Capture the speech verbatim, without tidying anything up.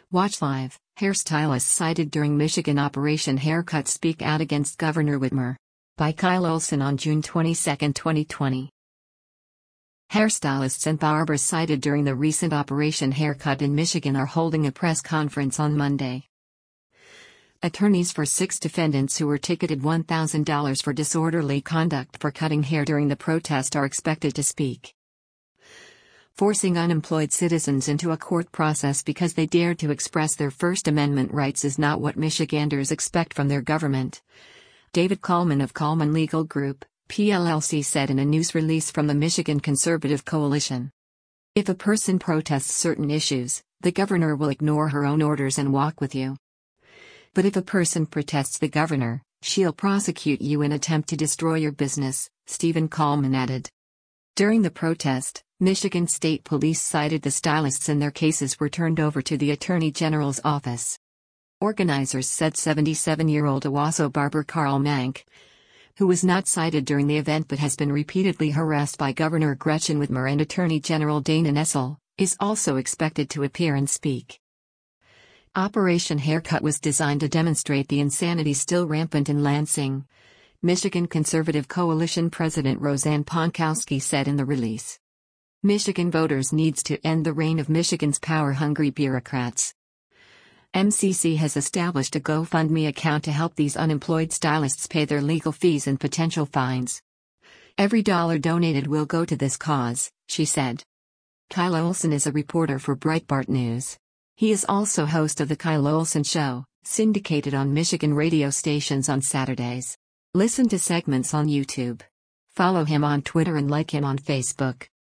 Watch Live. Hairstylists cited during Michigan Operation Haircut speak out against Governor Whitmer. By Kyle Olson on June twenty-second, twenty twenty. Hairstylists and barbers cited during the recent Operation Haircut in Michigan are holding a press conference on Monday. Attorneys for six defendants who were ticketed one thousand dollars for disorderly conduct for cutting hair during the protest are expected to speak. Forcing unemployed citizens into a court process because they dared to express their First Amendment rights is not what Michiganders expect from their government. David Kallman of Kallman Legal Group, P L L C said in a news release from the Michigan Conservative Coalition. If a person protests certain issues, the governor will ignore her own orders and walk with you. But if a person protests the governor, she'll prosecute you and attempt to destroy your business, Stephen Kallman added. During the protest, Michigan State Police cited the stylists and their cases were turned over to the Attorney General's office. Organizers said seventy-seven-year-old Owasso barber Carl Mank, who was not cited during the event but has been repeatedly harassed by Governor Gretchen Whitmer and Attorney General Dana Nessel, is also expected to appear and speak. Operation Haircut was designed to demonstrate the insanity still rampant in Lansing, Michigan Conservative Coalition President Roseanne Ponkowski said in the release. Michigan voters needs to end the reign of Michigan's power-hungry bureaucrats. M C C has established a GoFundMe account to help these unemployed stylists pay their legal fees and potential fines. Every dollar donated will go to this cause, she said. Kyle Olson is a reporter for Breitbart News. He is also host of The Kyle Olson Show, syndicated on Michigan radio stations on Saturdays. Listen to segments on YouTube. Follow him on Twitter and like him on Facebook.